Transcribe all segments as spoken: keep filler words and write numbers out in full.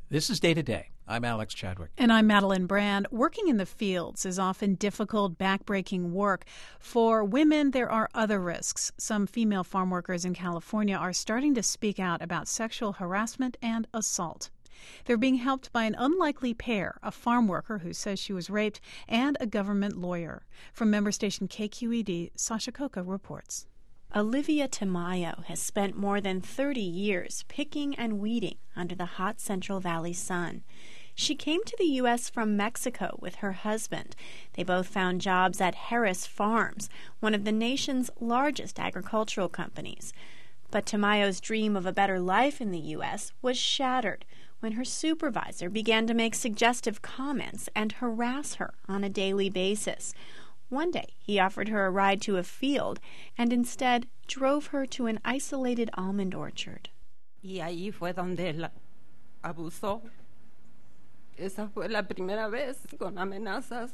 This is Day to Day. I'm Alex Chadwick. And I'm Madeline Brand. Working in the fields is often difficult, backbreaking work. For women, there are other risks. Some female farm workers in California are starting to speak out about sexual harassment and assault. They're being helped by an unlikely pair, a farm worker who says she was raped and a government lawyer. From member station K Q E D, Sasha Coca reports. Olivia Tamayo has spent more than thirty years picking and weeding under the hot Central Valley sun. She came to the U S from Mexico with her husband. They both found jobs at Harris Farms, one of the nation's largest agricultural companies. But Tamayo's dream of a better life in the U S was shattered when her supervisor began to make suggestive comments and harass her on a daily basis. One day, he offered her a ride to a field and instead drove her to an isolated almond orchard. Y ahí fue donde él abusó. Esa fue la primera vez con amenazas.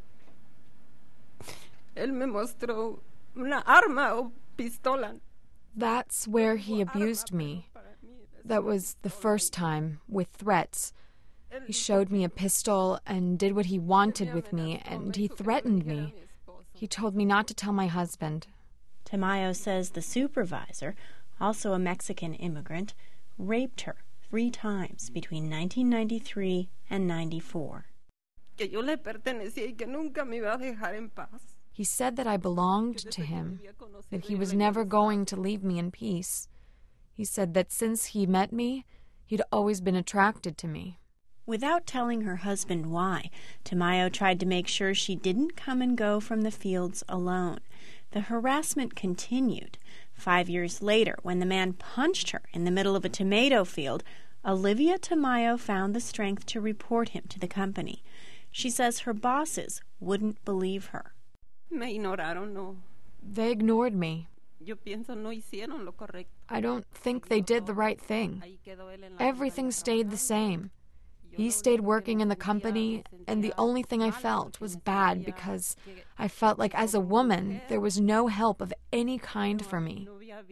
Él me mostró una arma o pistola. That's where he abused me. That was the first time, with threats. He showed me a pistol and did what he wanted with me, and he threatened me. He told me not to tell my husband. Tamayo says the supervisor, also a Mexican immigrant, raped her three times between nineteen ninety-three and ninety-four. Que yo le pertenecía y que nunca me iba a dejar en paz. He said that I belonged to him, that he was never going to leave me in peace. He said that since he met me, he'd always been attracted to me. Without telling her husband why, Tamayo tried to make sure she didn't come and go from the fields alone. The harassment continued. Five years later, when the man punched her in the middle of a tomato field, Olivia Tamayo found the strength to report him to the company. She says her bosses wouldn't believe her. Me ignoraron, no. They ignored me. Yo pienso no hicieron lo correcto. I don't think they did the right thing. Everything stayed the same. He stayed working in the company, and the only thing I felt was bad because I felt like as a woman, there was no help of any kind for me.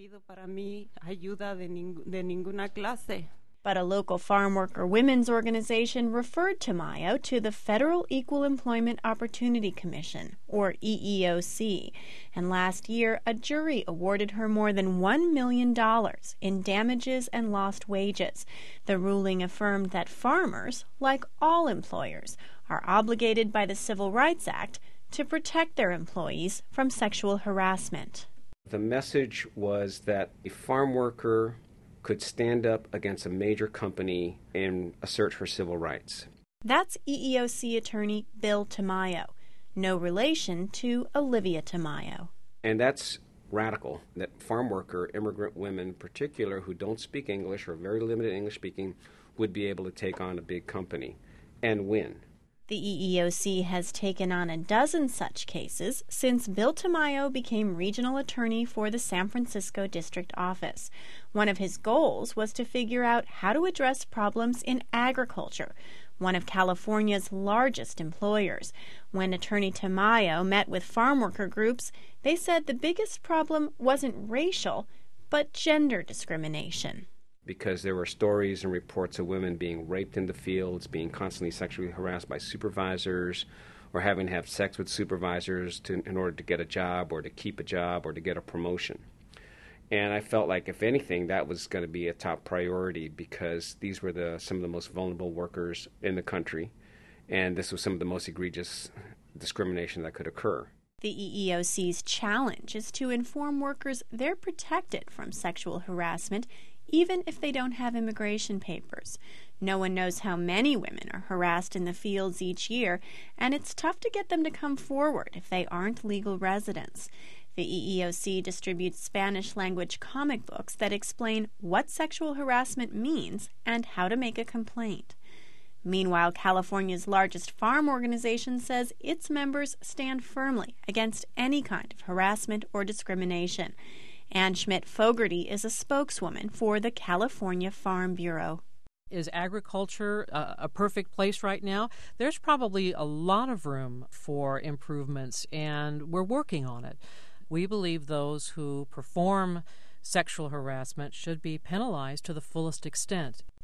But a local farm worker women's organization referred Tamayo to the Federal Equal Employment Opportunity Commission, or E E O C, and last year a jury awarded her more than one million dollars in damages and lost wages. The ruling affirmed that farmers, like all employers, are obligated by the Civil Rights Act to protect their employees from sexual harassment. The message was that a farm worker could stand up against a major company and assert her civil rights. That's E E O C attorney Bill Tamayo, no relation to Olivia Tamayo. And that's radical, that farm worker, immigrant women in particular, who don't speak English or very limited English speaking, would be able to take on a big company and win. The E E O C has taken on a dozen such cases since Bill Tamayo became regional attorney for the San Francisco district office. One of his goals was to figure out how to address problems in agriculture, one of California's largest employers. When Attorney Tamayo met with farm worker groups, they said the biggest problem wasn't racial, but gender discrimination. Because there were stories and reports of women being raped in the fields, being constantly sexually harassed by supervisors, or having to have sex with supervisors to, in order to get a job or to keep a job or to get a promotion. And I felt like, if anything, that was going to be a top priority because these were the some of the most vulnerable workers in the country, and this was some of the most egregious discrimination that could occur. The E E O C's challenge is to inform workers they're protected from sexual harassment even if they don't have immigration papers. No one knows how many women are harassed in the fields each year, and it's tough to get them to come forward if they aren't legal residents. The E E O C distributes Spanish-language comic books that explain what sexual harassment means and how to make a complaint. Meanwhile, California's largest farm organization says its members stand firmly against any kind of harassment or discrimination. Ann Schmidt-Fogarty is a spokeswoman for the California Farm Bureau. Is agriculture uh, a perfect place right now? There's probably a lot of room for improvements, and we're working on it. We believe those who perform sexual harassment should be penalized to the fullest extent.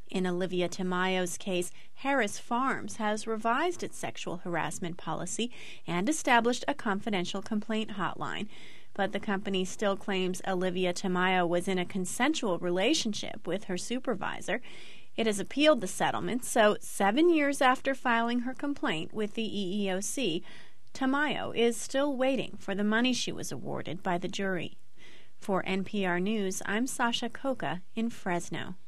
In Olivia Tamayo's case, Harris Farms has revised its sexual harassment policy and established a confidential complaint hotline. But the company still claims Olivia Tamayo was in a consensual relationship with her supervisor. It has appealed the settlement, so seven years after filing her complaint with the E E O C, Tamayo is still waiting for the money she was awarded by the jury. For N P R News, I'm Sasha Khokha in Fresno.